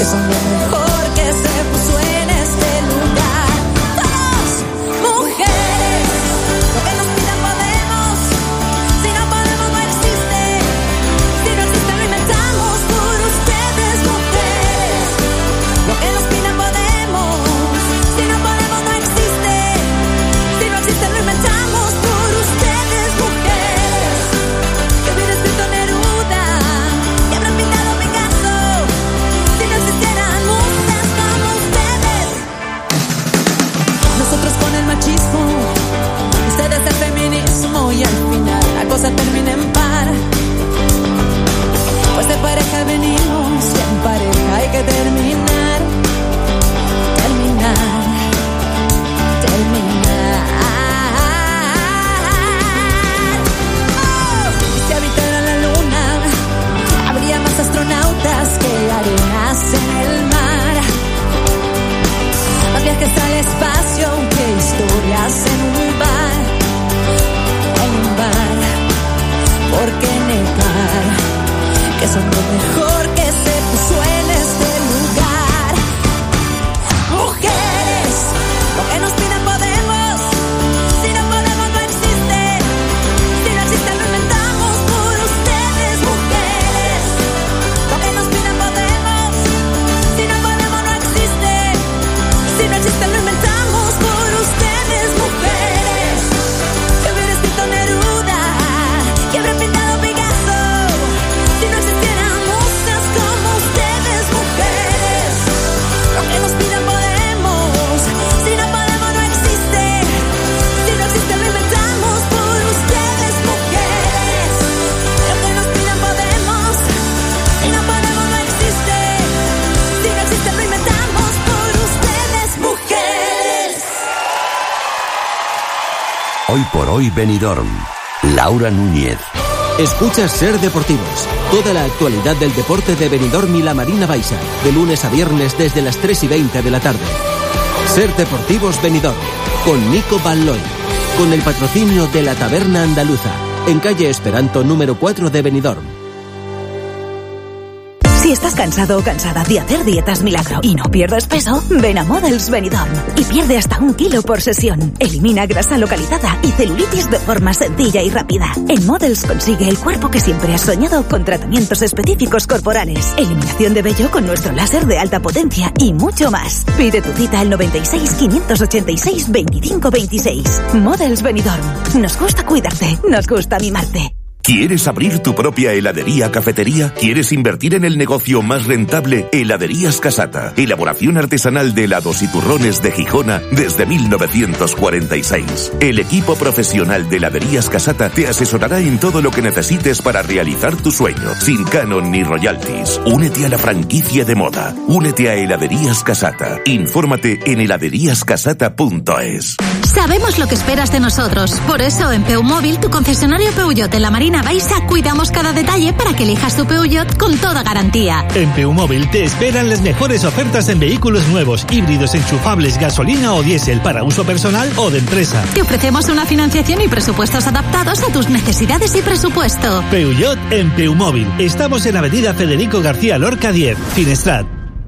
son lo mejor que se puso en este lugar. Todos, mujeres, lo que nos pidan podemos. Si no podemos no existe. Si no existe lo inventamos por ustedes, mujeres. Lo que nos pidan podemos. Si no podemos no existe. Si no existe lo inventamos por ustedes, mujeres. Que hubiera escrito Neruda, que habrán pintado Picasso. Si no existieran musas como ustedes. Nosotros con el machismo, ustedes el feminismo. Y al final la cosa termina en par. Pues de pareja venimos y en pareja hay que terminar. Terminar. Y si habitaran la luna, habría más astronautas que arenas en el mar. Más viajes al espacio que historias en un bar. En un bar. ¿Por qué negar que son lo mejor que se puso en este lugar? Mujeres, lo que nos pidan podemos. Si no podemos no existe. Si no existe lo inventamos por ustedes, mujeres. Lo que nos pidan podemos. Si no podemos no existe. Si no existe lo inventamos por ustedes, mujeres. Que hubiera escrito Neruda, que habrá pintado Picasso. Si no existieran musas como ustedes, mujeres. Lo que nos pidan podemos. Si no podemos no existe. Si no existe lo inventamos por ustedes, mujeres. Lo que nos pidan podemos. Si no podemos no existe. Si no existe lo inventamos por ustedes, mujeres. Hoy por hoy Benidorm. Laura Núñez. Escuchas Ser Deportivos. Toda la actualidad del deporte de Benidorm y la Marina Baixa. De lunes a viernes desde las 3:20 de la tarde. Ser Deportivos Benidorm. Con Nico Balloy. Con el patrocinio de la Taberna Andaluza. En calle Esperanto número 4 de Benidorm. Si estás cansado o cansada de hacer dietas milagro y no pierdes peso, ven a Models Benidorm y pierde hasta 1 kilo por sesión. Elimina grasa localizada y celulitis de forma sencilla y rápida. En Models consigue el cuerpo que siempre has soñado con tratamientos específicos corporales, eliminación de vello con nuestro láser de alta potencia y mucho más. Pide tu cita al 96 586 25 26. Models Benidorm. Nos gusta cuidarte, nos gusta mimarte. ¿Quieres abrir tu propia heladería, cafetería? ¿Quieres invertir en el negocio más rentable? Heladerías Casata. Elaboración artesanal de helados y turrones de Gijona desde 1946. El equipo profesional de Heladerías Casata te asesorará en todo lo que necesites para realizar tu sueño, sin canon ni royalties. Únete a la franquicia de moda. Únete a Heladerías Casata. Infórmate en heladeríascasata.es. Sabemos lo que esperas de nosotros. Por eso en Peumóvil, tu concesionario Peugeot en la Marina Baixa, cuidamos cada detalle para que elijas tu Peugeot con toda garantía. En Peumóvil te esperan las mejores ofertas en vehículos nuevos, híbridos, enchufables, gasolina o diésel para uso personal o de empresa. Te ofrecemos una financiación y presupuestos adaptados a tus necesidades y presupuesto. Peugeot en Peumóvil. Estamos en Avenida Federico García Lorca 10, Finestrat.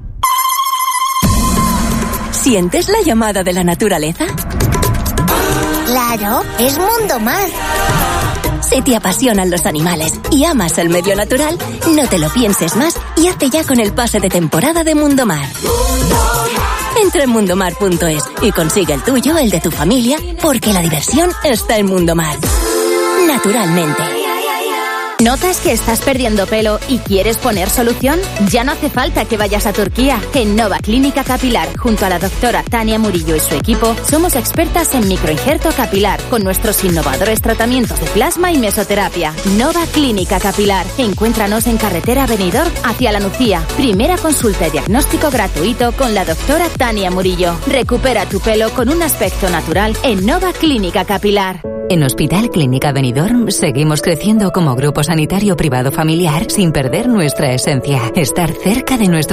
¿Sientes la llamada de la naturaleza? Claro, es Mundo Mar. Si te apasionan los animales y amas el medio natural, no te lo pienses más y hazte ya con el pase de temporada de Mundo Mar. Entra en mundomar.es y consigue el tuyo, el de tu familia, porque la diversión está en Mundo Mar. Naturalmente. ¿Notas que estás perdiendo pelo y quieres poner solución? Ya no hace falta que vayas a Turquía. En Nova Clínica Capilar, junto a la doctora Tania Murillo y su equipo, somos expertas en microinjerto capilar, con nuestros innovadores tratamientos de plasma y mesoterapia. Nova Clínica Capilar. Encuéntranos en carretera Benidorm hacia La Nucía. Primera consulta y diagnóstico gratuito con la doctora Tania Murillo. Recupera tu pelo con un aspecto natural en Nova Clínica Capilar. En Hospital Clínica Benidorm seguimos creciendo como grupo sanitario privado familiar sin perder nuestra esencia. Estar cerca de nuestros